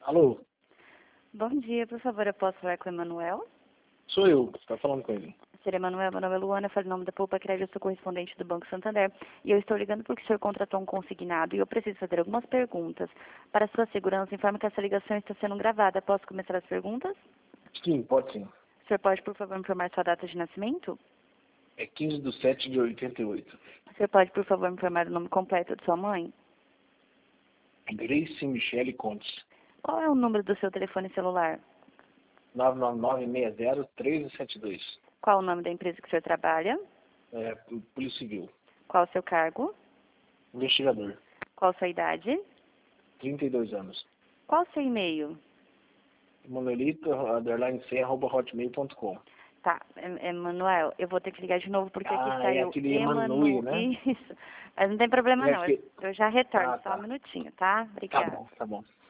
Alô, Bom dia, por favor, eu posso falar com o Emanuel? sou eu que está falando com ele. Ser Emanuel, meu nome é Luana, eu falo em nome da Poupa Crédito, eu sou correspondente do Banco Santander. E eu estou ligando porque o senhor contratou um consignado e eu preciso fazer algumas perguntas. Para sua segurança, informe que essa ligação está sendo gravada. Posso começar as perguntas? Sim, pode sim. O senhor pode, por favor, me informar sua data de nascimento? É 15/7/88. O senhor pode, por favor, me informar o nome completo de sua mãe? Grace Michele Contes. Qual é o número do seu telefone celular? 99960-1372. Qual o nome da empresa que o senhor trabalha? Polícia Civil. Qual o seu cargo? Investigador. Qual sua idade? 32 anos. Qual o seu e-mail? Manuelito_c@hotmail.com. Tá, Emanuel, eu vou ter que ligar de novo porque aqui Ah, é saiu aquele Emanui, né? Isso. Mas não tem problema É não, que... eu já retorno, Ah, só um tá. minutinho, tá? Tá Obrigada. bom, tá bom.